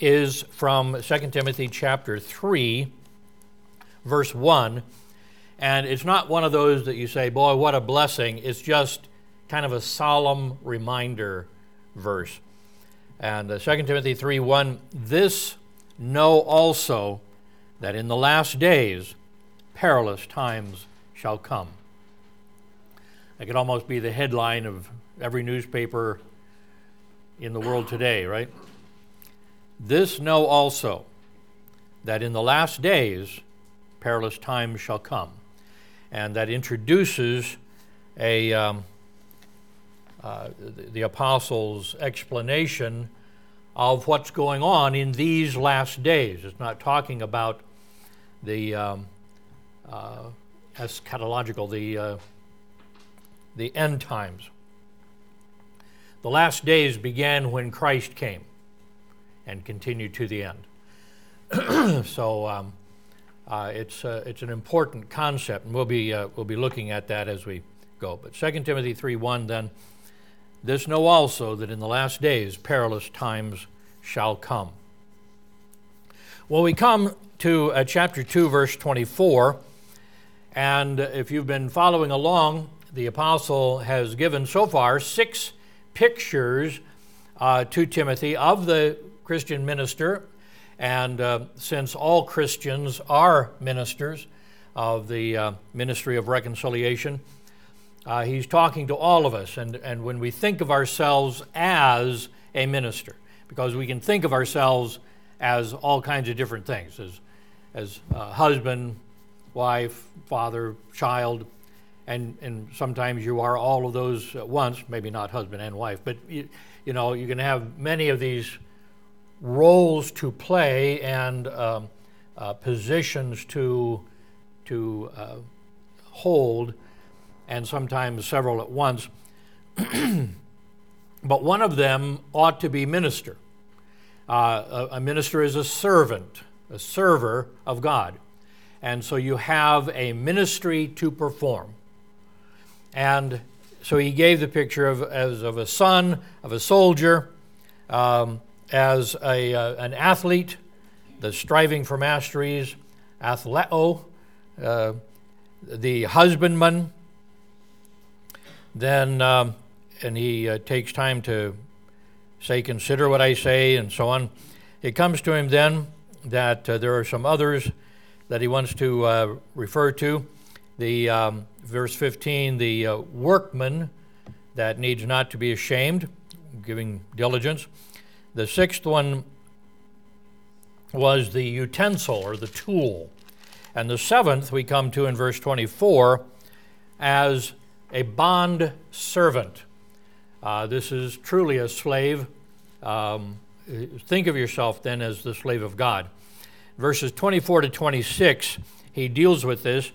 is from 2 Timothy chapter 3, verse 1. And it's not one of those that you say, boy, what a blessing. It's just kind of a solemn reminder verse. And 2 Timothy 3:1, this know also that in the last days perilous times shall come. That could almost be the headline of every newspaper in the world today, right? This know also that in the last days perilous times shall come. And that introduces the apostles' explanation of what's going on in these last days. It's not talking about the eschatological, the end times. The last days began when Christ came and continued to the end. So it's an important concept, and we'll be looking at that as we go. But 2 Timothy 3:1 then, this know also that in the last days perilous times shall come. Well, we come to chapter 2, verse 24, and if you've been following along, the apostle has given so far 6 pictures to Timothy of the Christian minister, and since all Christians are ministers of the ministry of reconciliation, he's talking to all of us, and when we think of ourselves as a minister, because we can think of ourselves as all kinds of different things, as husband, wife, father, child, and sometimes you are all of those at once, maybe not husband and wife, but you know, you can have many of these roles to play and positions to hold, and sometimes several at once. But one of them ought to be minister. A minister is a servant, a server of God. And so you have a ministry to perform. And so he gave the picture of a son, of a soldier, as an athlete, the striving for masteries, athleo, the husbandman. Then, and he takes time to say, consider what I say, and so on. It comes to him then that there are some others that he wants to refer to. The verse 15, the workman that needs not to be ashamed, giving diligence. The 6th one was the utensil or the tool. And the 7th we come to in verse 24 as a bond servant. This is truly a slave. Think of yourself then as the slave of God. Verses 24 to 26, he deals with this.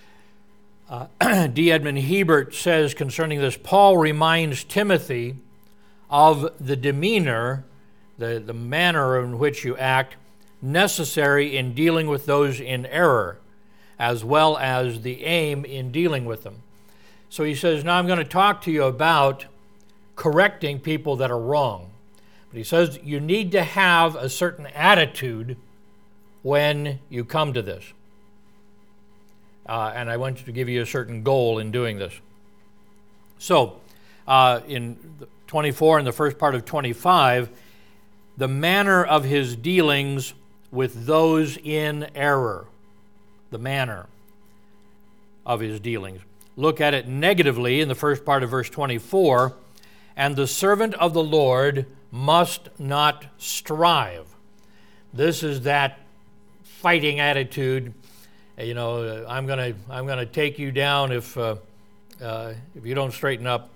D. Edmond Hebert says concerning this, Paul reminds Timothy of the demeanor, the manner in which you act, necessary in dealing with those in error, as well as the aim in dealing with them. So he says, now I'm going to talk to you about correcting people that are wrong. But he says you need to have a certain attitude when you come to this. And I want to give you a certain goal in doing this. So, in 24 and the first part of 25, the manner of his dealings with those in error. The manner of his dealings. Look at it negatively in the first part of verse 24. And the servant of the Lord must not strive. This is that fighting attitude. You know, I'm gonna take you down if you don't straighten up.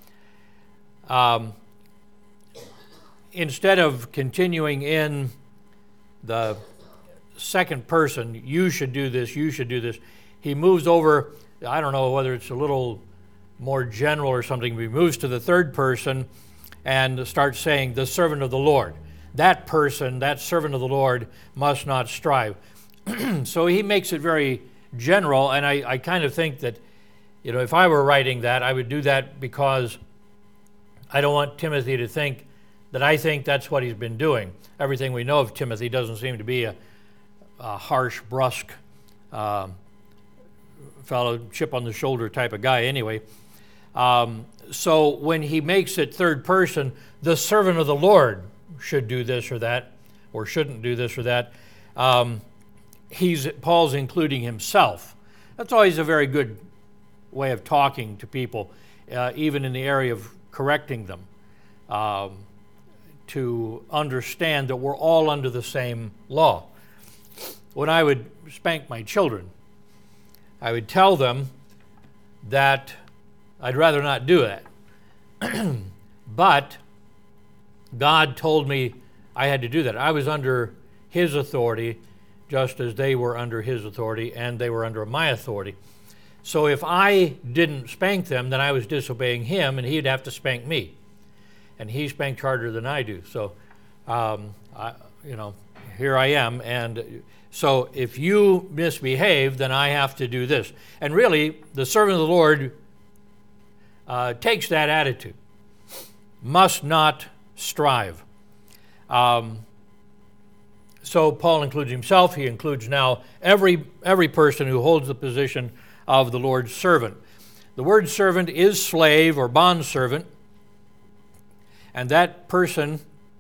Instead of continuing in the second person, you should do this, you should do this, he moves over. I don't know whether it's a little more general or something, but he moves to the third person and starts saying, the servant of the Lord. That person, that servant of the Lord, must not strive. So he makes it very general, and I kind of think that, you know, if I were writing that, I would do that because I don't want Timothy to think that I think that's what he's been doing. Everything we know of Timothy doesn't seem to be a harsh, brusque fellow, chip on the shoulder type of guy anyway. So when he makes it third person, the servant of the Lord should do this or that, or shouldn't do this or that. Paul's including himself. That's always a very good way of talking to people, even in the area of correcting them, to understand that we're all under the same law. When I would spank my children, I would tell them that I'd rather not do that. But God told me I had to do that. I was under his authority just as they were under his authority and they were under my authority. So if I didn't spank them, then I was disobeying him and he'd have to spank me. And he spanked harder than I do. So, here I am. And so if you misbehave, then I have to do this. And really, the servant of the Lord takes that attitude. Must not strive. So Paul includes himself. He includes now every person who holds the position of the Lord's servant. The word servant is slave or bondservant. And that person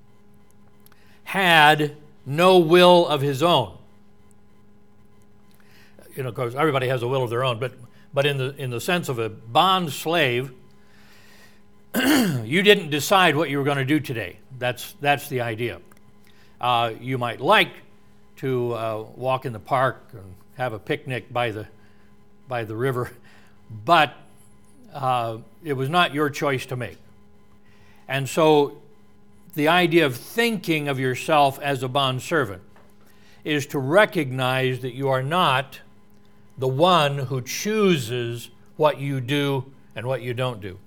had no will of his own. Of course, everybody has a will of their own, but in the sense of a bond slave, you didn't decide what you were going to do today. That's the idea. You might like to walk in the park and have a picnic by the river, but it was not your choice to make. And so the idea of thinking of yourself as a bondservant is to recognize that you are not the one who chooses what you do and what you don't do.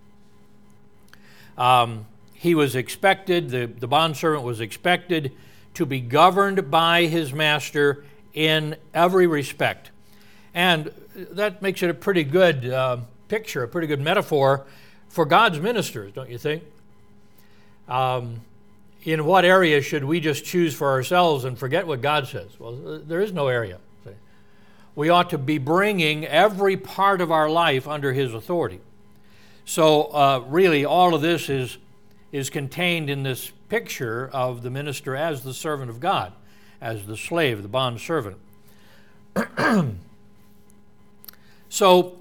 He was expected, the bondservant was expected to be governed by his master in every respect. And that makes it a pretty good picture, a pretty good metaphor for God's ministers, don't you think? In what area should we just choose for ourselves and forget what God says? Well, there is no area. We ought to be bringing every part of our life under his authority. So really all of this is contained in this picture of the minister as the servant of God, as the slave, the bondservant. So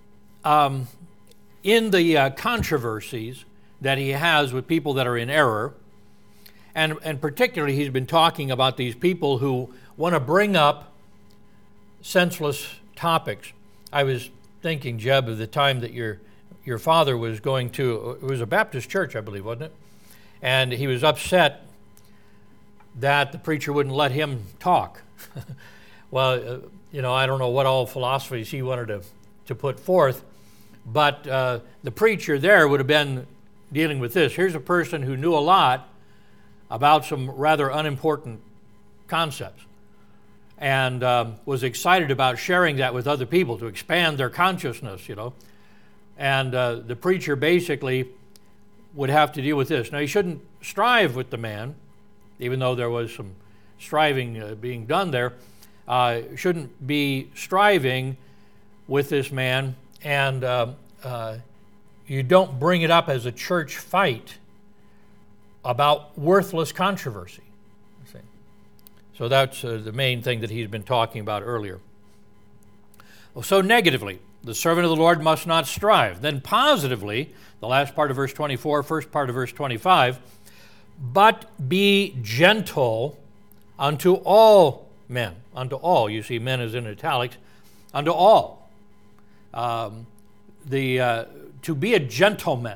in the controversies that he has with people that are in error, and particularly he's been talking about these people who want to bring up senseless topics. I was thinking, Jeb, of the time that your father was going to, it was a Baptist church, I believe, wasn't it? And he was upset that the preacher wouldn't let him talk. Well, I don't know what all philosophies he wanted to put forth, but the preacher there would have been dealing with this. Here's a person who knew a lot about some rather unimportant concepts and was excited about sharing that with other people to expand their consciousness, And the preacher basically would have to deal with this. Now, he shouldn't strive with the man, even though there was some striving being done there. Shouldn't be striving with this man, and you don't bring it up as a church fight about worthless controversy. So that's the main thing that he's been talking about earlier. So negatively, the servant of the Lord must not strive. Then positively, the last part of verse 24, first part of verse 25, but be gentle unto all men. Unto all, you see men is in italics, unto all. To be a gentleman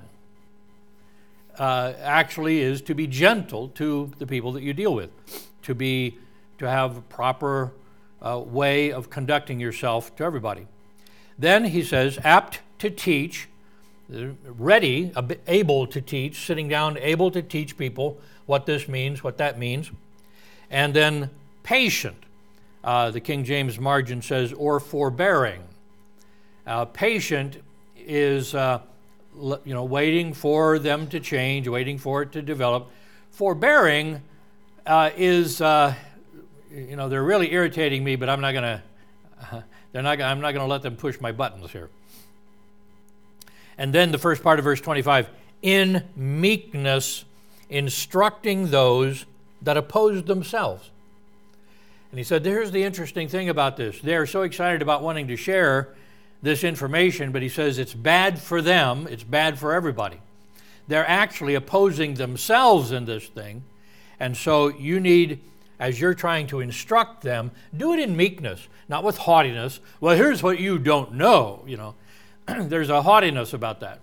actually is to be gentle to the people that you deal with, to have a proper way of conducting yourself to everybody. Then he says, apt to teach, ready, able to teach, sitting down, able to teach people what this means, what that means. And then patient. The King James margin says, or forbearing. Patient is waiting for them to change, waiting for it to develop. Forbearing is, they're really irritating me, but I'm not going to let them push my buttons here. And then the first part of verse 25, in meekness instructing those that oppose themselves. And he said, here's the interesting thing about this. They're so excited about wanting to share this information, but he says it's bad for them, it's bad for everybody. They're actually opposing themselves in this thing. And so you need, as you're trying to instruct them, do it in meekness, not with haughtiness. Well, here's what you don't know, There's a haughtiness about that.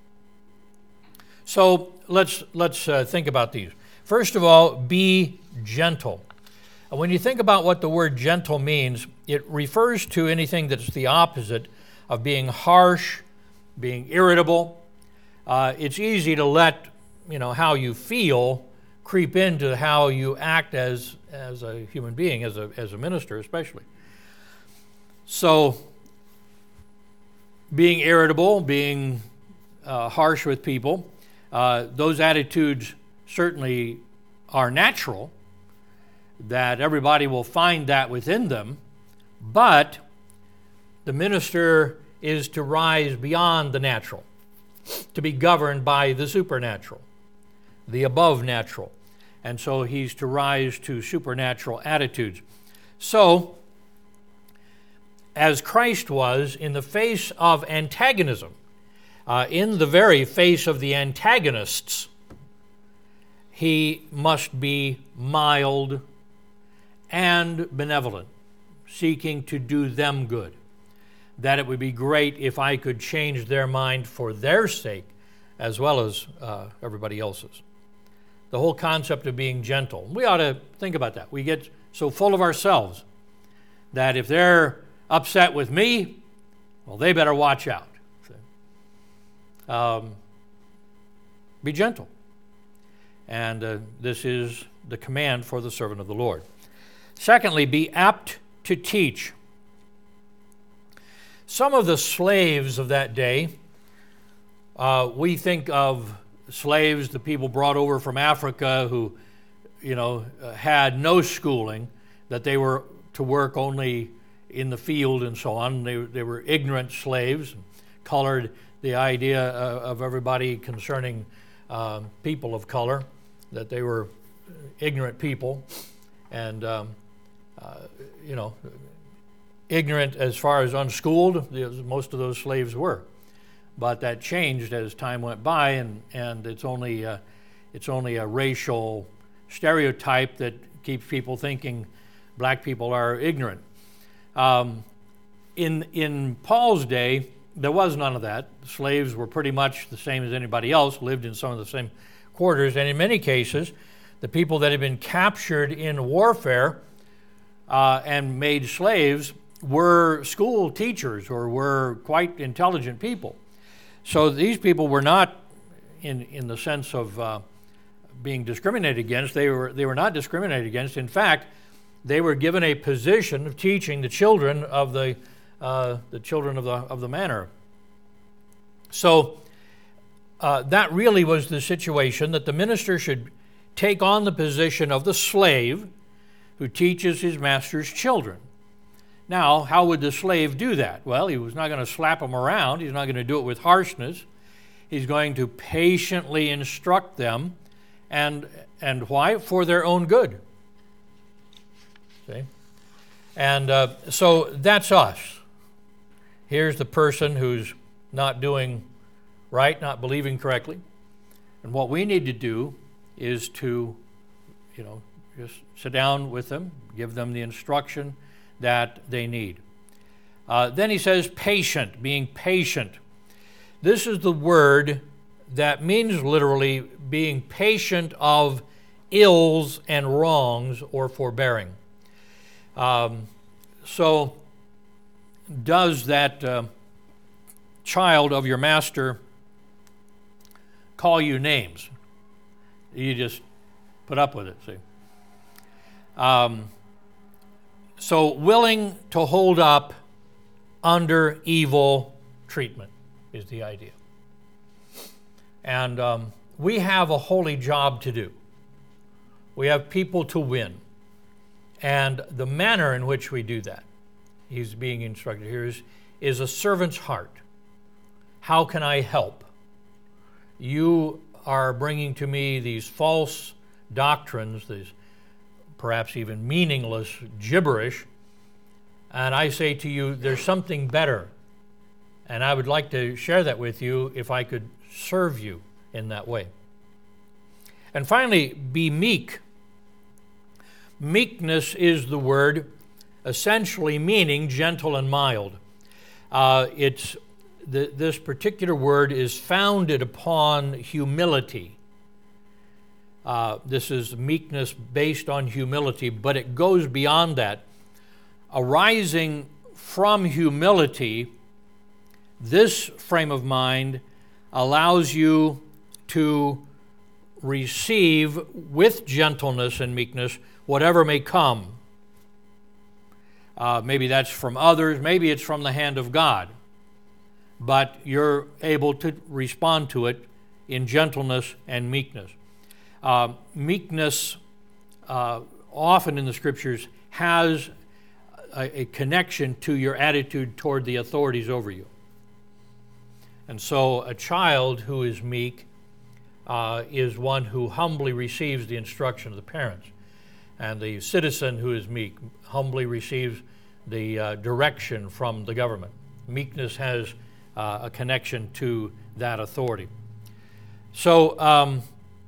So let's think about these. First of all, be gentle. And when you think about what the word gentle means, it refers to anything that's the opposite of being harsh, being irritable. It's easy to let how you feel creep into how you act as a human being, as a minister especially. So being irritable, being harsh with people, those attitudes certainly are natural, that everybody will find that within them, but the minister is to rise beyond the natural, to be governed by the supernatural, the above natural. And so he's to rise to supernatural attitudes. So, as Christ was in the face of antagonism, in the very face of the antagonists, he must be mild and benevolent, seeking to do them good. That it would be great if I could change their mind for their sake as well as everybody else's. The whole concept of being gentle. We ought to think about that. We get so full of ourselves that if they're upset with me, well, they better watch out. Be gentle. And this is the command for the servant of the Lord. Secondly, be apt to teach. Some of the slaves of that day, we think of slaves, the people brought over from Africa who, had no schooling, that they were to work only in the field and so on. They were ignorant slaves, colored the idea of everybody concerning people of color, that they were ignorant people, and ignorant as far as unschooled, most of those slaves were. But that changed as time went by, and it's only a racial stereotype that keeps people thinking black people are ignorant. In Paul's day, there was none of that. Slaves were pretty much the same as anybody else, lived in some of the same quarters, and in many cases, the people that had been captured in warfare and made slaves were school teachers or were quite intelligent people. So these people were not, in the sense of being discriminated against, they were not discriminated against. In fact, they were given a position of teaching the children of the manor. So that really was the situation, that the minister should take on the position of the slave who teaches his master's children. Now, how would the slave do that? Well, he was not going to slap them around. He's not going to do it with harshness. He's going to patiently instruct them, and why? For their own good. See? And so that's us. Here's the person who's not doing right, not believing correctly. And what we need to do is to, just sit down with them, give them the instruction that they need. Then he says patient, being patient. This is the word that means literally being patient of ills and wrongs or forbearing. So does that child of your master call you names? You just put up with it, see? So willing to hold up under evil treatment is the idea. And we have a holy job to do. We have people to win. And the manner in which we do that, he's being instructed here, is a servant's heart. How can I help? You are bringing to me these false doctrines, these perhaps even meaningless gibberish, and I say to you, there's something better. And I would like to share that with you if I could serve you in that way. And finally, be meek. Meekness is the word essentially meaning gentle and mild. This particular word is founded upon humility. This is meekness based on humility, but it goes beyond that. Arising from humility, this frame of mind allows you to receive with gentleness and meekness whatever may come. Maybe that's from others, maybe it's from the hand of God, but you're able to respond to it in gentleness and meekness. Meekness, often in the Scriptures, has a connection to your attitude toward the authorities over you. And so a child who is meek is one who humbly receives the instruction of the parents. And the citizen who is meek humbly receives the direction from the government. Meekness has a connection to that authority. So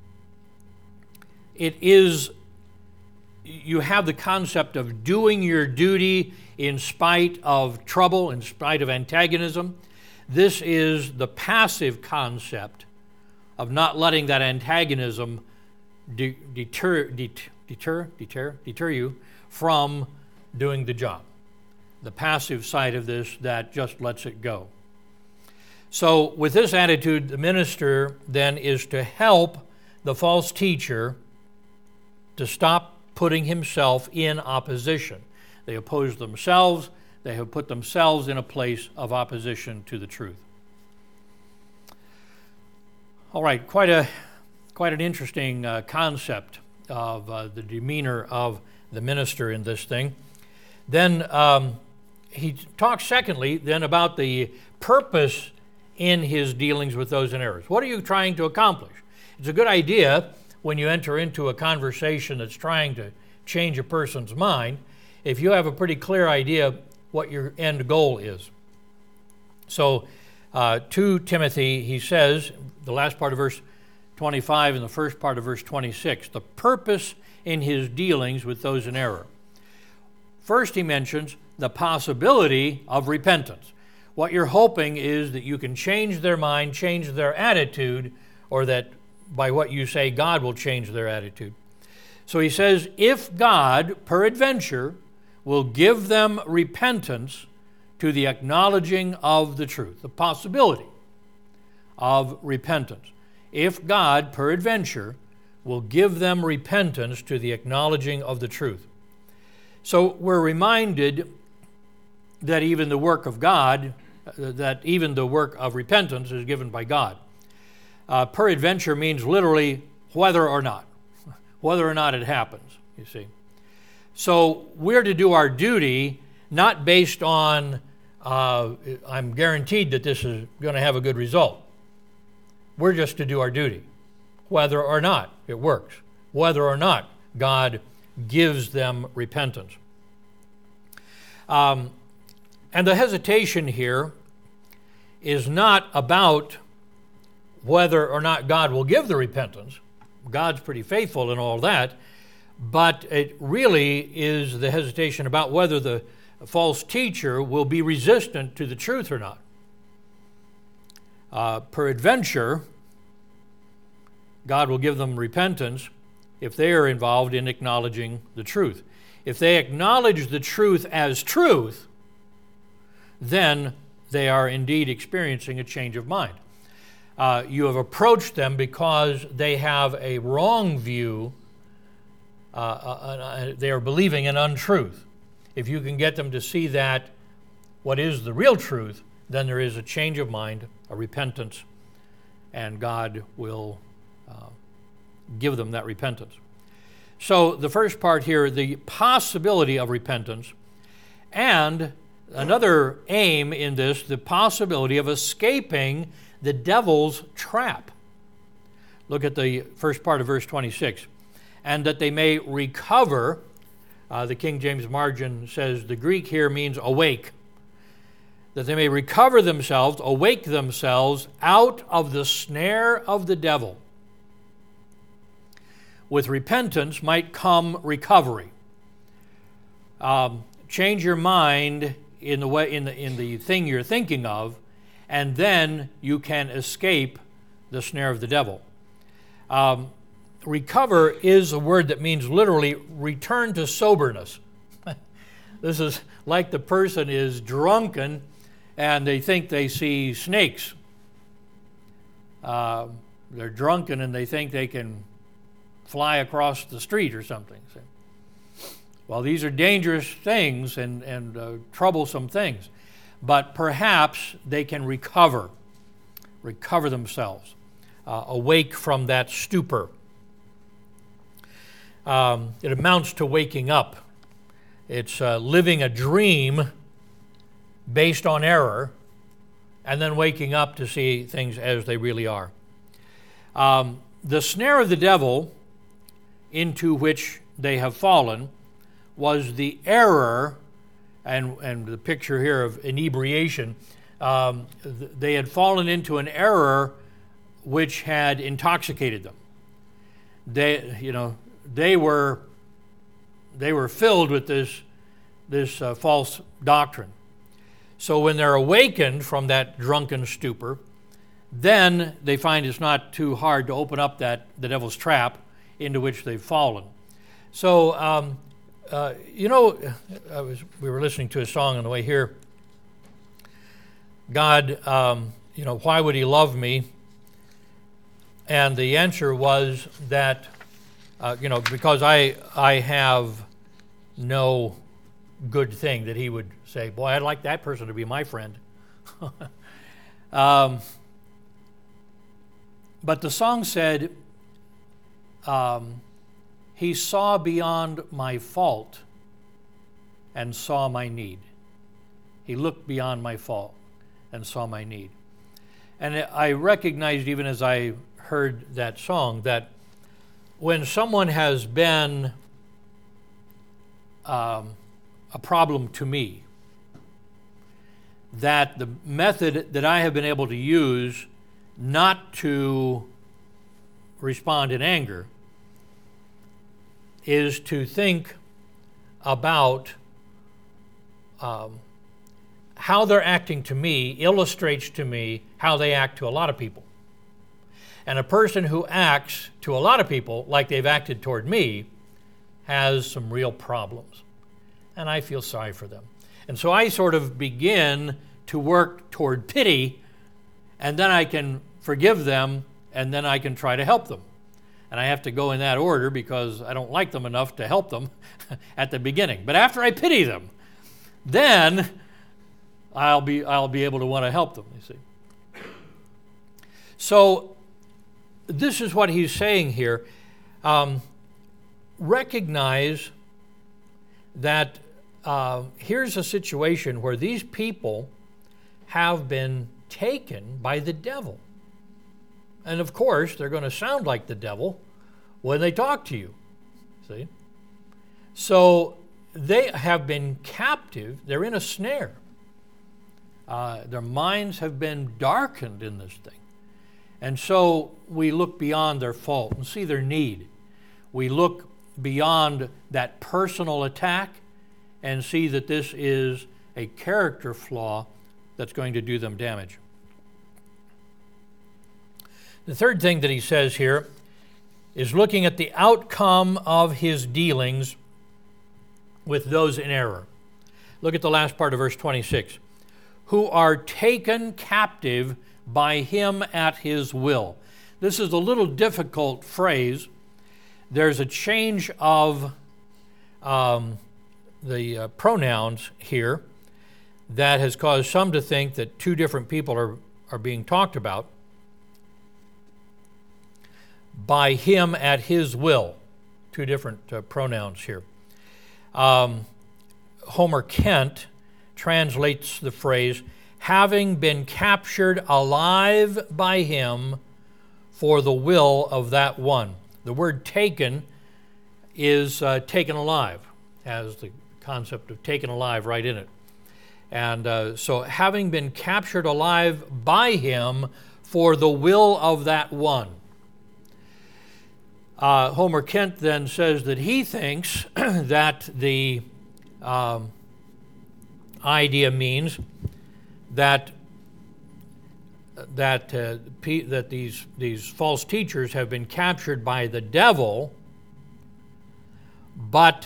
you have the concept of doing your duty in spite of trouble, in spite of antagonism. This is the passive concept of not letting that antagonism deter you from doing the job. The passive side of this that just lets it go. So with this attitude, the minister then is to help the false teacher to stop putting himself in opposition. They oppose themselves. They have put themselves in a place of opposition to the truth. All right, quite an interesting concept of the demeanor of the minister in this thing. Then he talks secondly then about the purpose in his dealings with those in errors. What are you trying to accomplish? It's a good idea when you enter into a conversation that's trying to change a person's mind, if you have a pretty clear idea what your end goal is. So to Timothy, he says, the last part of verse 25 and the first part of verse 26, the purpose in his dealings with those in error. First, he mentions the possibility of repentance. What you're hoping is that you can change their mind, change their attitude, or that by what you say, God will change their attitude. So he says, if God, peradventure, will give them repentance to the acknowledging of the truth, the possibility of repentance. If God, peradventure, will give them repentance to the acknowledging of the truth. So we're reminded that even the work of God, that even the work of repentance is given by God. Peradventure means literally whether or not it happens, you see. So we're to do our duty not based on, I'm guaranteed that this is going to have a good result. We're just to do our duty, whether or not it works, whether or not God gives them repentance. And the hesitation here is not about whether or not God will give the repentance. God's pretty faithful in all that, but it really is the hesitation about whether the false teacher will be resistant to the truth or not. Peradventure, God will give them repentance if they are involved in acknowledging the truth. If they acknowledge the truth as truth, then they are indeed experiencing a change of mind. You have approached them because they have a wrong view. They are believing in untruth. If you can get them to see that what is the real truth, then there is a change of mind, a repentance and God will give them that repentance. So the first part here, the possibility of repentance, and another aim in this, the possibility of escaping the devil's trap. Look at the first part of verse 26. And that they may recover, the King James margin says the Greek here means awake. That they may recover themselves, awake themselves out of the snare of the devil. With repentance might come recovery. Change your mind in the thing you're thinking of, and then you can escape the snare of the devil. Recover is a word that means literally return to soberness. This is like the person is drunken and they think they see snakes. They're drunken and they think they can fly across the street or something. Well, these are dangerous things and troublesome things, but perhaps they can recover themselves, awake from that stupor. It amounts to waking up. It's living a dream based on error and then waking up to see things as they really are. The snare of the devil into which they have fallen was the error, and the picture here of inebriation. They had fallen into an error which had intoxicated them. They were filled with this false doctrine. So when they're awakened from that drunken stupor, then they find it's not too hard to open up the devil's trap into which they've fallen. So, we were listening to a song on the way here. God, why would he love me? And the answer was that, because I have no good thing that he would say, boy, I'd like that person to be my friend. But the song said, he saw beyond my fault and saw my need. He looked beyond my fault and saw my need. And I recognized, even as I heard that song, that when someone has been a problem to me, that the method that I have been able to use not to respond in anger is to think about how they're acting to me illustrates to me how they act to a lot of people. And a person who acts to a lot of people like they've acted toward me has some real problems. And I feel sorry for them. And so I sort of begin to work toward pity, and then I can forgive them, and then I can try to help them. And I have to go in that order because I don't like them enough to help them at the beginning. But after I pity them, then I'll be able to want to help them, you see. So this is what he's saying here. Recognize that here's a situation where these people have been taken by the devil. And of course, they're going to sound like the devil when they talk to you. See? So they have been captive. They're in a snare. Their minds have been darkened in this thing. And so we look beyond their fault and see their need. We look beyond that personal attack and see that this is a character flaw that's going to do them damage. The third thing that he says here is looking at the outcome of his dealings with those in error. Look at the last part of verse 26. Who are taken captive by him at his will. This is a little difficult phrase. There's a change of the pronouns here that has caused some to think that two different people are being talked about. by him at his will. Two different pronouns here. Homer Kent translates the phrase, having been captured alive by him for the will of that one. The word taken is taken alive, has the concept of taken alive right in it. And so having been captured alive by him for the will of that one. Homer Kent then says that he thinks that the idea means that these false teachers have been captured by the devil, but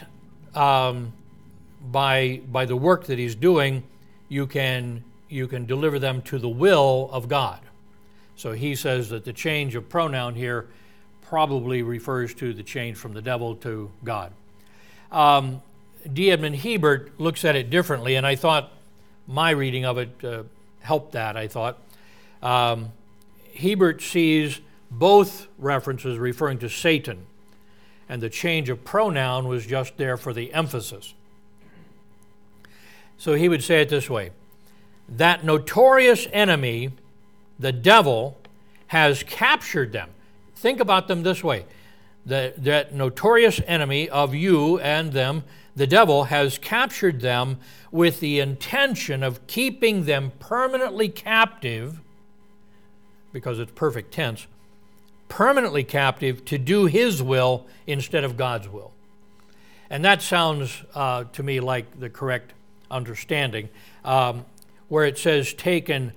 by the work that he's doing, you can deliver them to the will of God. So he says that the change of pronoun here probably refers to the change from the devil to God. D. Edmond Hiebert looks at it differently, and I thought my reading of it helped that, I thought. Hiebert sees both references referring to Satan, and the change of pronoun was just there for the emphasis. So he would say it this way: that notorious enemy, the devil, has captured them. Think about them this way. That notorious enemy of you and them, the devil, has captured them with the intention of keeping them permanently captive, because it's perfect tense, permanently captive to do his will instead of God's will. And that sounds to me like the correct understanding. Where it says taken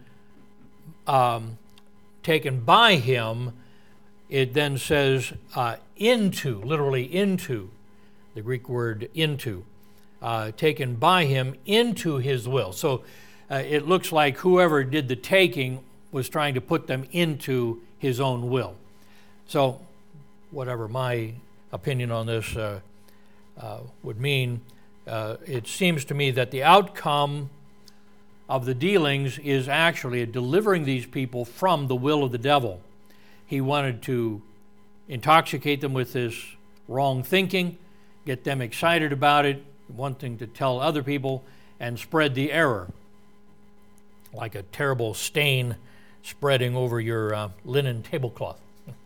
by him, it then says into, literally into, the Greek word into, taken by him into his will. So it looks like whoever did the taking was trying to put them into his own will. So whatever my opinion on this would mean, it seems to me that the outcome of the dealings is actually delivering these people from the will of the devil. He wanted to intoxicate them with this wrong thinking, get them excited about it, wanting to tell other people, and spread the error, like a terrible stain spreading over your linen tablecloth.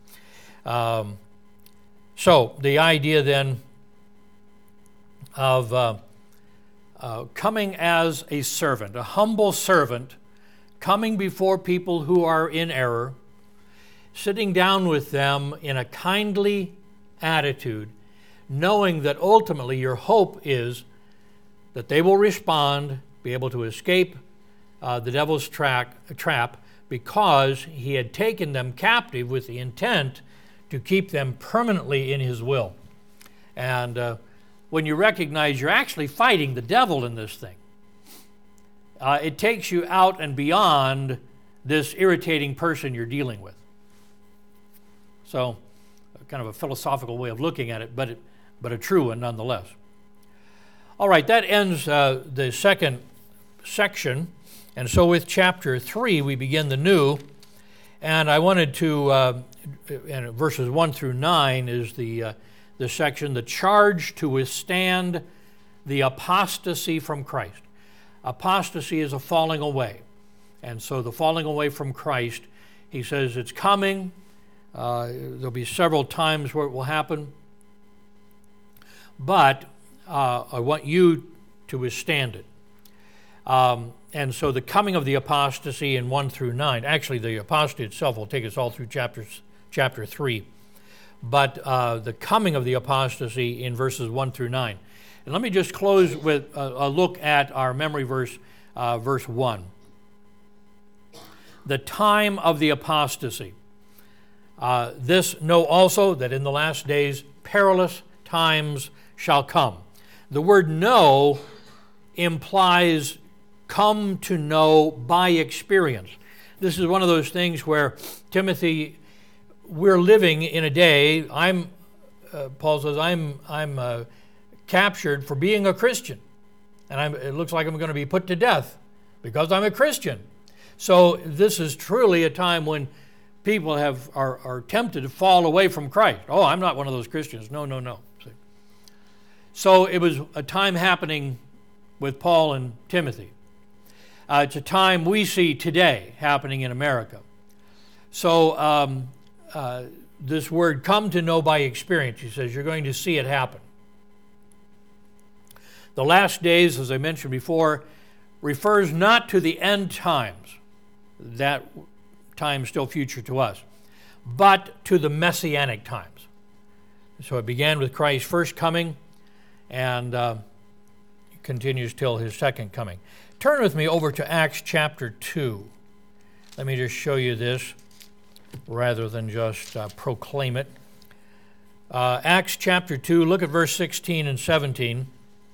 So the idea then of coming as a servant, a humble servant, coming before people who are in error, sitting down with them in a kindly attitude, knowing that ultimately your hope is that they will respond, be able to escape the devil's trap, because he had taken them captive with the intent to keep them permanently in his will. And when you recognize you're actually fighting the devil in this thing, it takes you out and beyond this irritating person you're dealing with. So, kind of a philosophical way of looking at it, but a true one nonetheless. All right, that ends the second section. And so with chapter 3, we begin the new. And I wanted to, and verses 1 through 9 is the section, the charge to withstand the apostasy from Christ. Apostasy is a falling away. And so the falling away from Christ, he says it's coming. There'll be several times where it will happen. But I want you to withstand it. And so the coming of the apostasy in 1 through 9, actually the apostasy itself will take us all through chapter 3. But the coming of the apostasy in verses 1 through 9. And let me just close with a look at our memory verse, verse 1. The time of the apostasy. This know also that in the last days perilous times shall come. The word know implies come to know by experience. This is one of those things where, Timothy, we're living in a day, Paul says, I'm captured for being a Christian. And it looks like I'm going to be put to death because I'm a Christian. So this is truly a time when people are tempted to fall away from Christ. Oh, I'm not one of those Christians. No. See? So it was a time happening with Paul and Timothy. It's a time we see today happening in America. So this word, come to know by experience, he says, you're going to see it happen. The last days, as I mentioned before, refers not to the end times, that time still future to us, but to the messianic times. So it began with Christ's first coming and continues till his second coming. Turn with me over to Acts chapter 2. Let me just show you this rather than just proclaim it. Acts chapter 2, look at verse 16 and 17.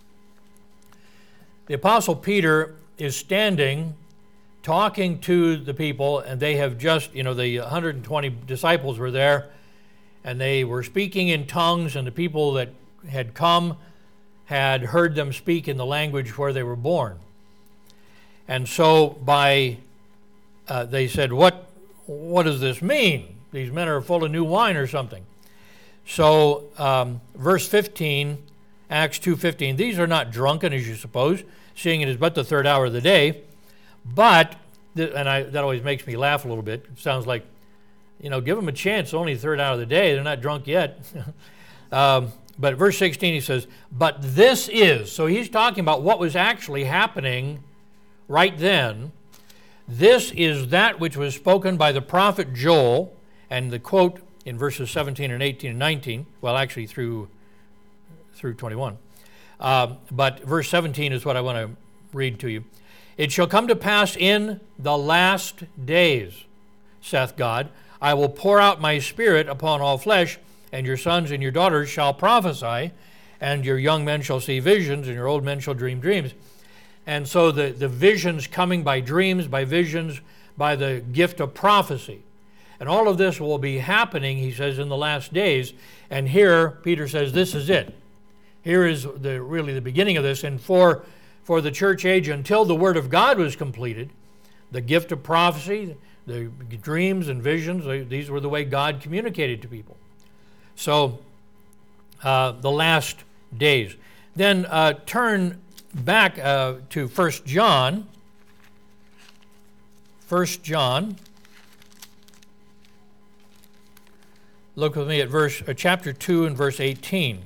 The Apostle Peter is standing talking to the people, and they have just, the 120 disciples were there, and they were speaking in tongues, and the people that had come had heard them speak in the language where they were born. And so they said, what does this mean? These men are full of new wine or something. So verse 15, Acts 2:15, these are not drunken as you suppose, seeing it is but the third hour of the day. But, that always makes me laugh a little bit. It sounds like, give them a chance, only the third hour of the day. They're not drunk yet. But verse 16 he says, but this is, so he's talking about what was actually happening right then. This is that which was spoken by the prophet Joel, and the quote in verses 17 and 18 and 19, well, actually through 21. But verse 17 is what I want to read to you. It shall come to pass in the last days, saith God, I will pour out my spirit upon all flesh, and your sons and your daughters shall prophesy, and your young men shall see visions, and your old men shall dream dreams. And so the visions coming by dreams, by visions, by the gift of prophecy. And all of this will be happening, he says, in the last days. And here, Peter says, this is it. Here is really the beginning of this. And for the church age, until the Word of God was completed, the gift of prophecy, the dreams and visions, these were the way God communicated to people. So, the last days. Then turn back to 1 John. 1 John. Look with me at chapter 2 and verse 18.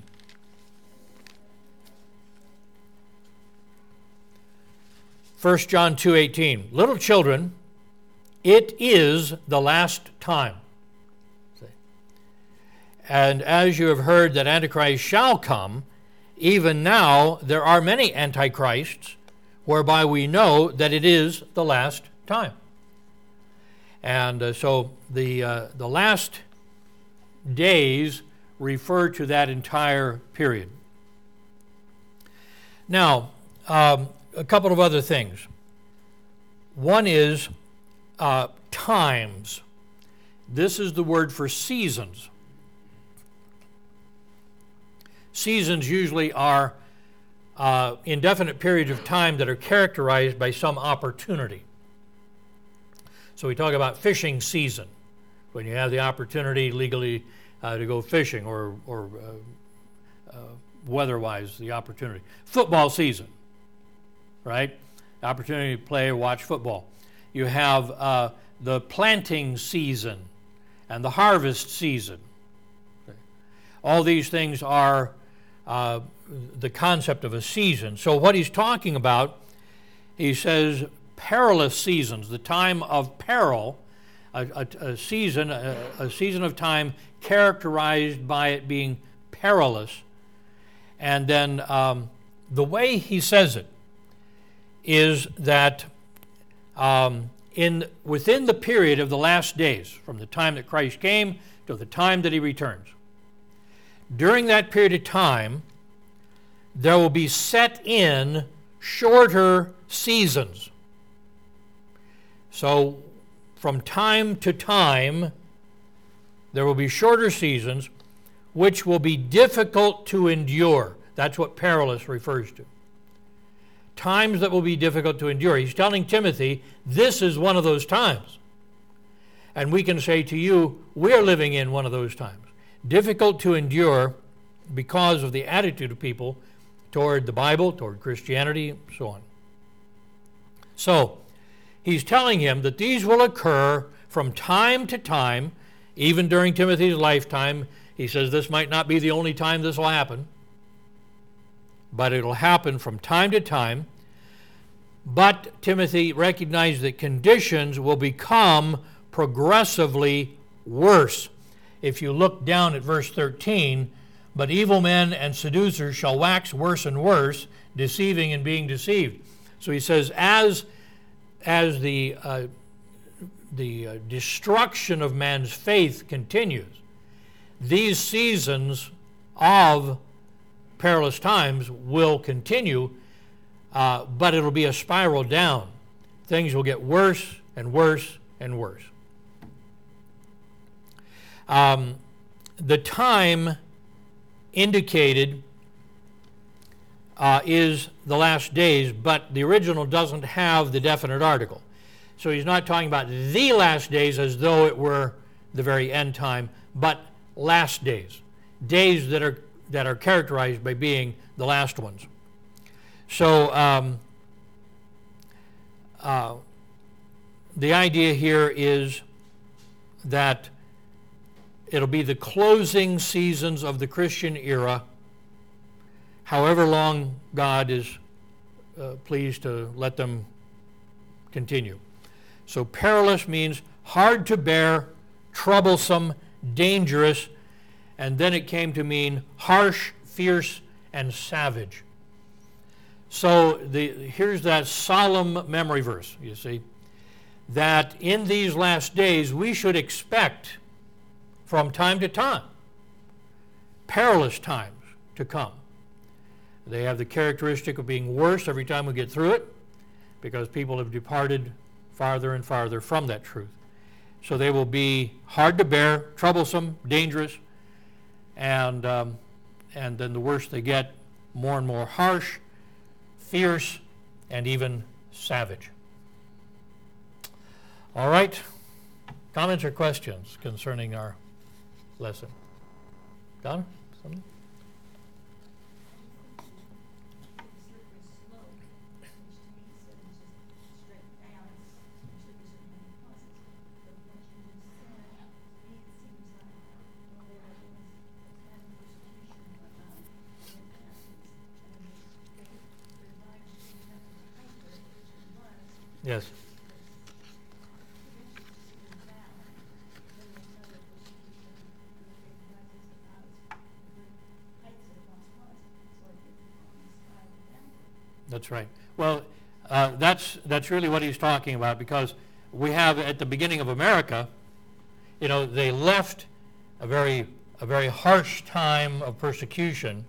1 John 2:18. Little children, it is the last time. And as you have heard that Antichrist shall come, even now there are many antichrists, whereby we know that it is the last time. And so the last days refer to that entire period. Now, a couple of other things. One is times. This is the word for seasons. Seasons usually are indefinite periods of time that are characterized by some opportunity. So we talk about fishing season, when you have the opportunity legally to go fishing, or weather-wise, the opportunity. Football season, right? Opportunity to play or watch football. You have the planting season and the harvest season. All these things are the concept of a season. So what he's talking about, he says perilous seasons, the time of peril, a season of time characterized by it being perilous. And then the way he says it is that within the period of the last days, from the time that Christ came to the time that he returns, during that period of time, there will be set in shorter seasons. So from time to time, there will be shorter seasons which will be difficult to endure. That's what perilous refers to. Times that will be difficult to endure. He's telling Timothy, this is one of those times. And we can say to you, we're living in one of those times. Difficult to endure because of the attitude of people toward the Bible, toward Christianity, so on. So, he's telling him that these will occur from time to time, even during Timothy's lifetime. He says this might not be the only time this will happen, but it'll happen from time to time. But Timothy recognized that conditions will become progressively worse. If you look down at verse 13, but evil men and seducers shall wax worse and worse, deceiving and being deceived. So he says, as the destruction of man's faith continues, these seasons of perilous times will continue, but it'll be a spiral down. Things will get worse and worse and worse. The time indicated is the last days, but the original doesn't have the definite article. So he's not talking about the last days as though it were the very end time, but last days, days that are characterized by being the last ones. So the idea here is that it'll be the closing seasons of the Christian era, however long God is pleased to let them continue. So perilous means hard to bear, troublesome, dangerous, and then it came to mean harsh, fierce, and savage. So here's that solemn memory verse, you see, that in these last days we should expect from time to time perilous times to come. They have the characteristic of being worse every time we get through it because people have departed farther and farther from that truth. So they will be hard to bear, troublesome, dangerous, and then the worse they get, more and more harsh, fierce, and even savage. All right. Comments or questions concerning our lesson? Don? Something? Yes. That's right. Well, that's really what he's talking about, because we have at the beginning of America, they left a very harsh time of persecution,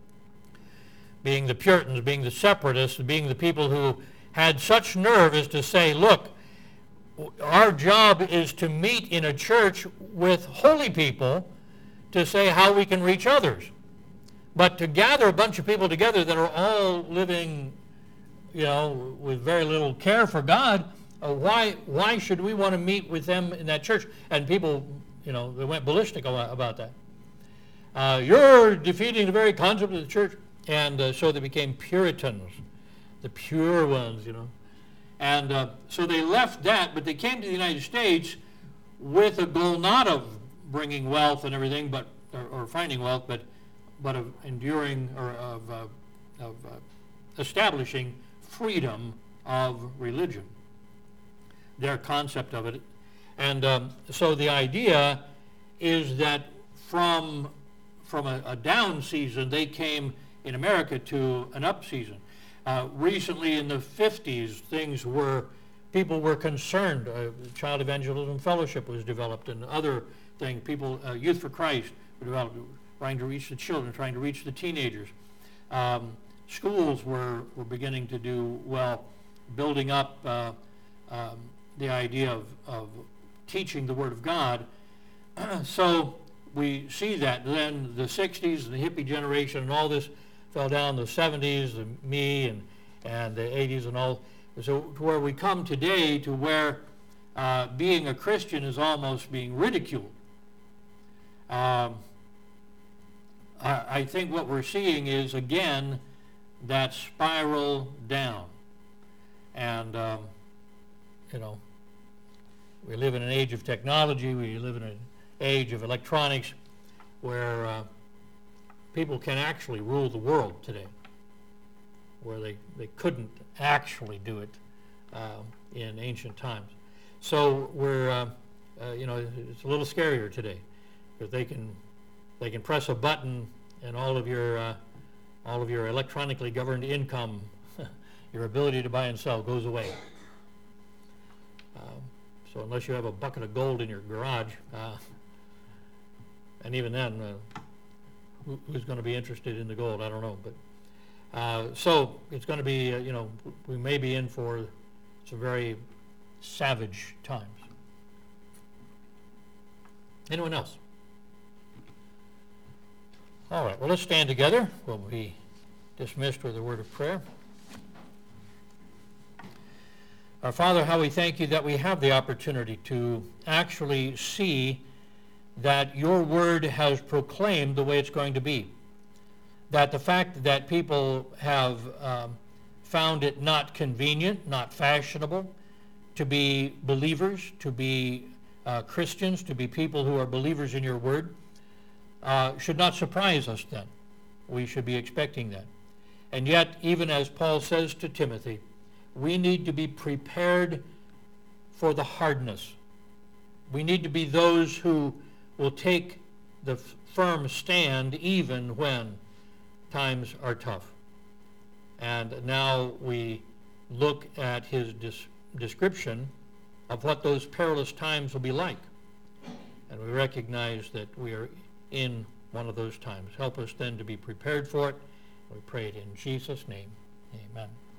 being the Puritans, being the separatists, being the people who had such nerve as to say, look, our job is to meet in a church with holy people to say how we can reach others. But to gather a bunch of people together that are all living, with very little care for God, why should we want to meet with them in that church? And people, they went ballistic about that. You're defeating the very concept of the church. And so they became Puritans, the pure ones, And so they left that, but they came to the United States with a goal not of bringing wealth and everything, or finding wealth, but of enduring, or of establishing freedom of religion, their concept of it. And so the idea is that from a down season, they came in America to an up season. Recently in the 50s, people were concerned. Child Evangelism Fellowship was developed, and other things. Youth for Christ were developed, trying to reach the children, trying to reach the teenagers. Schools were beginning to do well, building up the idea of teaching the Word of God. So we see that. Then the 60s, the hippie generation, and all this fell down, the 70s, and the 80s and all. So to where we come today, to where being a Christian is almost being ridiculed. I think what we're seeing is, again, that spiral down. And, we live in an age of technology, we live in an age of electronics where people can actually rule the world today, where they couldn't actually do it in ancient times. So we're, it's a little scarier today, because they can press a button and all of your electronically governed income, your ability to buy and sell, goes away. So unless you have a bucket of gold in your garage, and even then, who's going to be interested in the gold? I don't know. But so it's going to be, we may be in for some very savage times. Anyone else? All right, well, let's stand together. We'll be dismissed with a word of prayer. Our Father, how we thank you that we have the opportunity to actually see that your word has proclaimed the way it's going to be. That the fact that people have found it not convenient, not fashionable, to be believers, to be Christians, to be people who are believers in your word, should not surprise us then. We should be expecting that. And yet, even as Paul says to Timothy, we need to be prepared for the hardness. We need to be those who will take the firm stand even when times are tough. And now we look at his description of what those perilous times will be like. And we recognize that we are in one of those times. Help us then to be prepared for it. We pray it in Jesus' name. Amen.